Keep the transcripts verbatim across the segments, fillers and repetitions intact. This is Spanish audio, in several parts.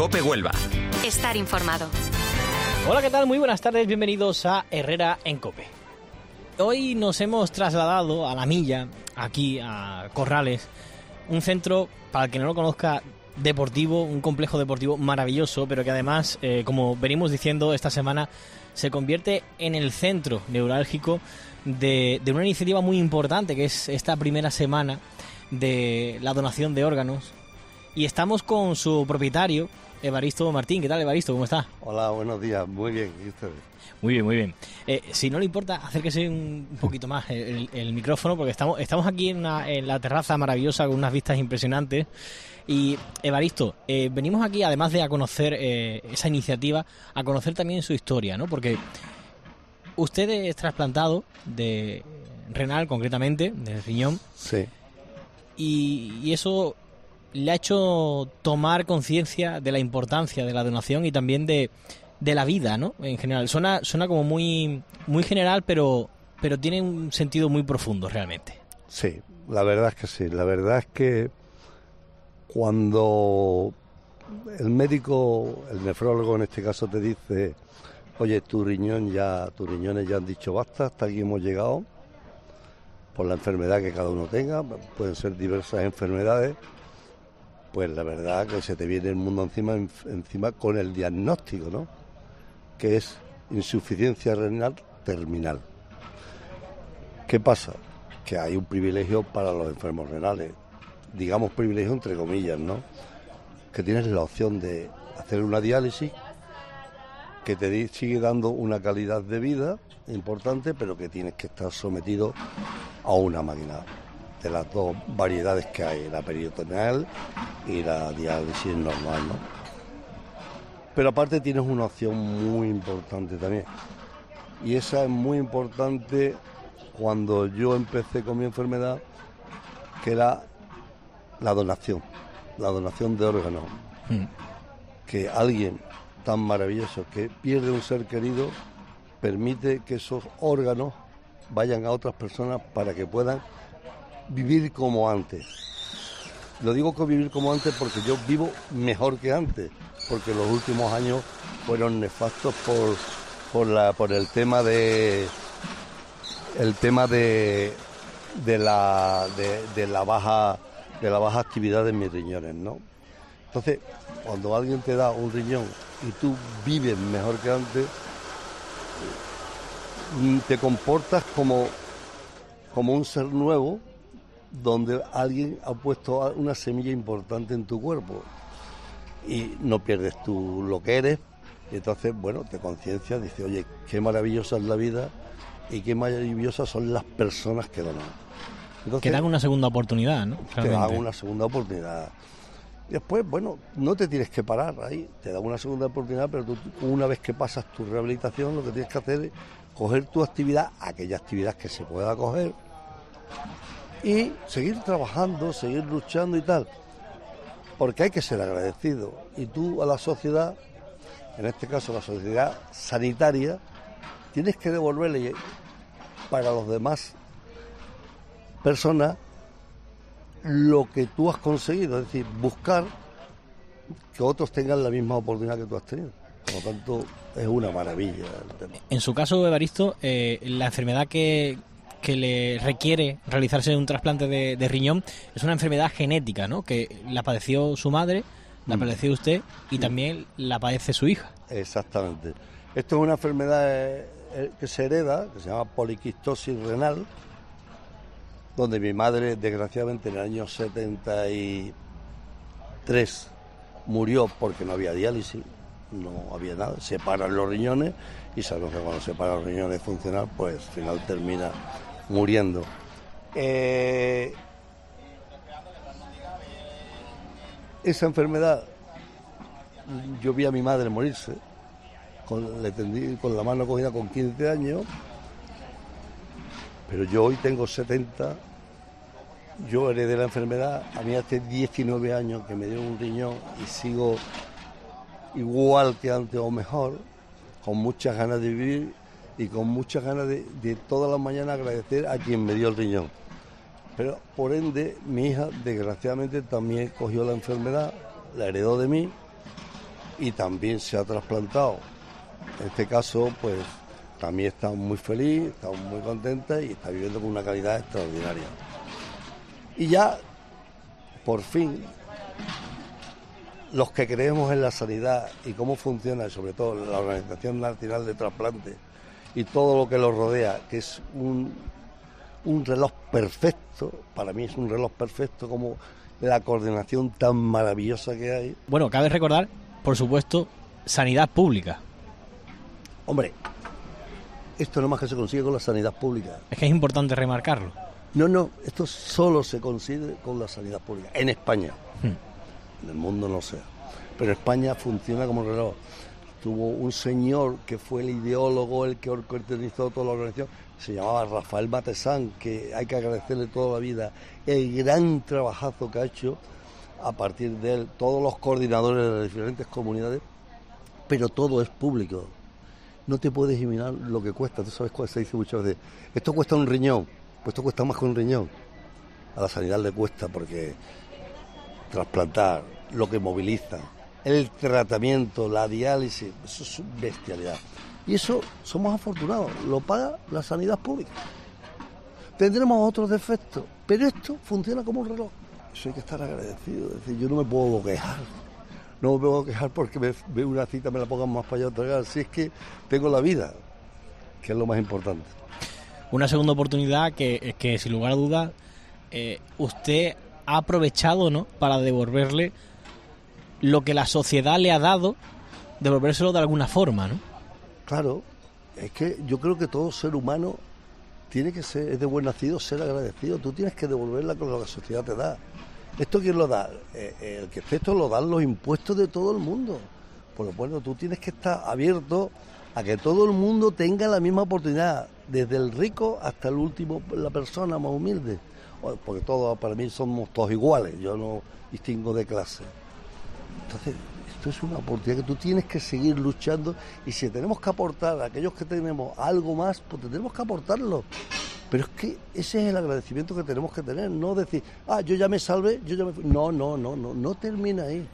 COPE Huelva. Estar informado. Hola, ¿qué tal? Muy buenas tardes, bienvenidos a Herrera en COPE. Hoy nos hemos trasladado a La Milla, aquí a Corrales, un centro, para el que no lo conozca, deportivo, un complejo deportivo maravilloso, pero que además, eh, como venimos diciendo esta semana, se convierte en el centro neurálgico de, de una iniciativa muy importante, que es esta primera semana de la donación de órganos. Y estamos con su propietario, Evaristo Martín. ¿Qué tal, Evaristo? ¿Cómo está? Hola, buenos días. Muy bien. ¿Y ustedes? Muy bien, muy bien. Eh, si no le importa, acérquese un poquito más el, el micrófono, porque estamos, estamos aquí en, una, en la terraza maravillosa con unas vistas impresionantes. Y, Evaristo, eh, venimos aquí, además de a conocer eh, esa iniciativa, a conocer también su historia, ¿no? Porque usted es trasplantado de renal, concretamente, de riñón. Sí. Y, y eso le ha hecho tomar conciencia de la importancia de la donación y también de... de la vida, ¿no? En general. Suena, suena como muy, muy general, pero, pero tiene un sentido muy profundo realmente. Sí, la verdad es que sí. La verdad es que cuando el médico, el nefrólogo en este caso, te dice, oye, tu riñón ya, tus riñones ya han dicho basta, hasta aquí hemos llegado, por la enfermedad que cada uno tenga, pueden ser diversas enfermedades, pues la verdad que se te viene el mundo encima, encima con el diagnóstico, ¿no? Que es insuficiencia renal terminal. ¿Qué pasa? Que hay un privilegio para los enfermos renales, digamos privilegio entre comillas, ¿no? Que tienes la opción de hacer una diálisis que te sigue dando una calidad de vida importante, pero que tienes que estar sometido a una máquina de las dos variedades que hay, la peritoneal y la diálisis normal, ¿no? Pero aparte tienes una opción muy importante también. Y esa es muy importante cuando yo empecé con mi enfermedad, que era la donación, la donación de órganos. Mm. Que alguien tan maravilloso que pierde un ser querido permite que esos órganos vayan a otras personas para que puedan vivir como antes. Lo digo que vivir como antes porque yo vivo mejor que antes, porque los últimos años fueron nefastos por por la por el tema de el tema de de la de, de la baja de la baja actividad de mis riñones, ¿no? Entonces, cuando alguien te da un riñón y tú vives mejor que antes, te comportas como como un ser nuevo, donde alguien ha puesto una semilla importante en tu cuerpo y no pierdes tú lo que eres, y entonces, bueno, te conciencias, dices, oye, qué maravillosa es la vida y qué maravillosas son las personas que donan. Entonces, que dan una segunda oportunidad, ¿no? Realmente. Te dan una segunda oportunidad. Y después, bueno, no te tienes que parar ahí, te dan una segunda oportunidad, pero tú, una vez que pasas tu rehabilitación, lo que tienes que hacer es coger tu actividad, aquella actividad que se pueda coger, y seguir trabajando, seguir luchando y tal, porque hay que ser agradecido. Y tú a la sociedad, en este caso la sociedad sanitaria, tienes que devolverle para los demás personas lo que tú has conseguido, es decir, buscar que otros tengan la misma oportunidad que tú has tenido. Por lo tanto, es una maravilla el tema. En su caso, Evaristo, eh, la enfermedad que que le requiere realizarse un trasplante de, de riñón es una enfermedad genética, ¿no? Que la padeció su madre, la padeció usted y también la padece su hija. Exactamente. Esto es una enfermedad que se hereda, que se llama poliquistosis renal, donde mi madre, desgraciadamente, en el año setenta y tres murió porque no había diálisis, no había nada, se paran los riñones y sabemos que cuando se paran los riñones funcional, pues al final termina muriendo. Eh, esa enfermedad, yo vi a mi madre morirse, con, le tendí con la mano cogida con quince años, pero yo hoy tengo setenta, yo heredé la enfermedad, a mí hace diecinueve años que me dio un riñón y sigo igual que antes o mejor, con muchas ganas de vivir y con muchas ganas de, de todas las mañanas agradecer a quien me dio el riñón. Pero por ende, mi hija desgraciadamente también cogió la enfermedad, la heredó de mí y también se ha trasplantado. En este caso, pues también estamos muy felices, estamos muy contentas y está viviendo con una calidad extraordinaria. Y ya, por fin, los que creemos en la sanidad y cómo funciona, sobre todo la Organización Nacional de Trasplantes y todo lo que lo rodea, que es un, un reloj perfecto, para mí es un reloj perfecto, como la coordinación tan maravillosa que hay. Bueno, cabe recordar, por supuesto, sanidad pública. Hombre, esto no más que se consigue con la sanidad pública. Es que es importante remarcarlo. No, no, esto solo se consigue con la sanidad pública, en España. Hmm. En el mundo no sea. Pero España funciona como un reloj. Tuvo un señor que fue el ideólogo, el que organizó toda la organización, se llamaba Rafael Matesán, que hay que agradecerle toda la vida el gran trabajazo que ha hecho a partir de él, todos los coordinadores de las diferentes comunidades, pero todo es público. No te puedes imaginar lo que cuesta. Tú sabes cuál se dice muchas veces, esto cuesta un riñón, pues esto cuesta más que un riñón. A la sanidad le cuesta porque trasplantar, lo que moviliza, el tratamiento, la diálisis, eso es bestialidad. Y eso somos afortunados, lo paga la sanidad pública. Tendremos otros defectos, pero esto funciona como un reloj. Eso hay que estar agradecido. Es decir, yo no me puedo quejar. No me puedo quejar porque me veo una cita, me la pongan más para allá otra vez. Si es que tengo la vida, que es lo más importante. Una segunda oportunidad que, que sin lugar a dudas, eh, usted ha aprovechado, ¿no?, para devolverle lo que la sociedad le ha dado, devolvérselo de alguna forma, ¿no? Claro, es que yo creo que todo ser humano tiene que ser, es de buen nacido, ser agradecido. Tú tienes que devolverla con lo que la sociedad te da. ¿Esto quién lo da? Eh, el que esto lo dan los impuestos de todo el mundo. Por lo bueno, tú tienes que estar abierto a que todo el mundo tenga la misma oportunidad, desde el rico hasta el último, la persona más humilde. Porque todos, para mí, somos todos iguales, yo no distingo de clase. Entonces, esto es una oportunidad que tú tienes que seguir luchando, y si tenemos que aportar a aquellos que tenemos algo más, pues tenemos que aportarlo. Pero es que ese es el agradecimiento que tenemos que tener, no decir, ah, yo ya me salvé, yo ya me fui. No, no, no, no, no termina ahí.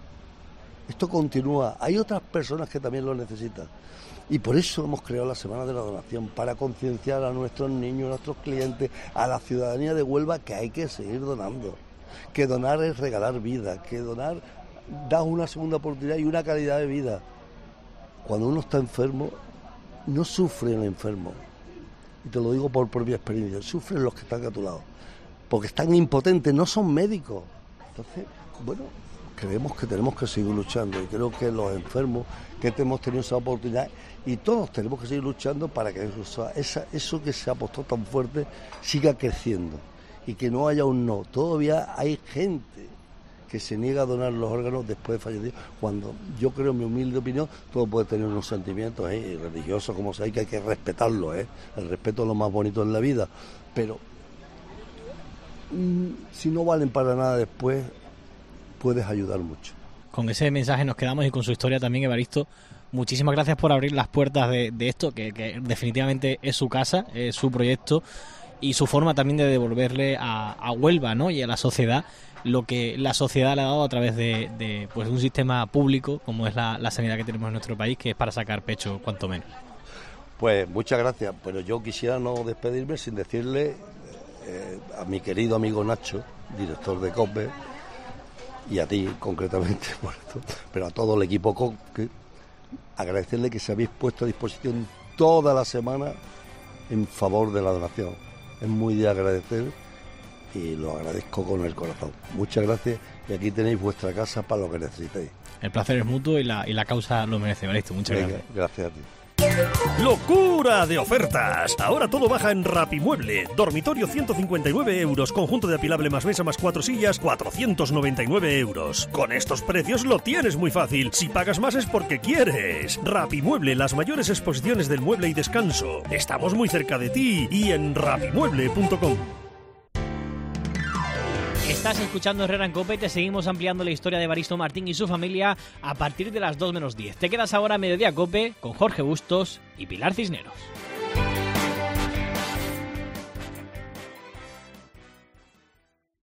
Esto continúa. Hay otras personas que también lo necesitan. Y por eso hemos creado la Semana de la Donación, para concienciar a nuestros niños, a nuestros clientes, a la ciudadanía de Huelva, que hay que seguir donando. Que donar es regalar vida, que donar da una segunda oportunidad y una calidad de vida. Cuando uno está enfermo, no sufre el enfermo. Y te lo digo por propia experiencia, sufren los que están a tu lado, porque están impotentes, no son médicos. Entonces, bueno, creemos que tenemos que seguir luchando, y creo que los enfermos que hemos tenido esa oportunidad, y todos tenemos que seguir luchando para que eso, esa, eso que se ha apostado tan fuerte siga creciendo, y que no haya un no. Todavía hay gente que se niega a donar los órganos después de fallecer, cuando yo creo, en mi humilde opinión, todo puede tener unos sentimientos ¿eh? religiosos, como sea, que hay que respetarlo, ¿eh? El respeto es lo más bonito en la vida, pero mmm, si no valen para nada después, puedes ayudar mucho. Con ese mensaje nos quedamos, y con su historia también, Evaristo. Muchísimas gracias por abrir las puertas de, de esto, que, que definitivamente es su casa, es su proyecto, y su forma también de devolverle a, a Huelva, ¿no?, y a la sociedad lo que la sociedad le ha dado a través de, de pues un sistema público como es la, la sanidad que tenemos en nuestro país, que es para sacar pecho cuanto menos. Pues muchas gracias, pero yo quisiera no despedirme sin decirle eh, a mi querido amigo Nacho, director de COPE, y a ti concretamente por esto, pero a todo el equipo COPE, agradecerle que se habéis puesto a disposición toda la semana en favor de la donación. Es muy de agradecer, y lo agradezco con el corazón. Muchas gracias, y aquí tenéis vuestra casa para lo que necesitéis. El placer es mutuo, y la, y la causa lo merece, Evaristo. Muchas Venga, gracias. Gracias a ti. ¡Locura de ofertas! Ahora todo baja en Rapimueble. Dormitorio ciento cincuenta y nueve euros. Conjunto de apilable más mesa más cuatro sillas, cuatrocientos noventa y nueve euros. Con estos precios lo tienes muy fácil. Si pagas más es porque quieres. Rapimueble, las mayores exposiciones del mueble y descanso. Estamos muy cerca de ti y en rapimueble punto com. Estás escuchando Herrera en COPE, te seguimos ampliando la historia de Evaristo Martín y su familia a partir de las dos menos diez. Te quedas ahora a Mediodía COPE con Jorge Bustos y Pilar Cisneros.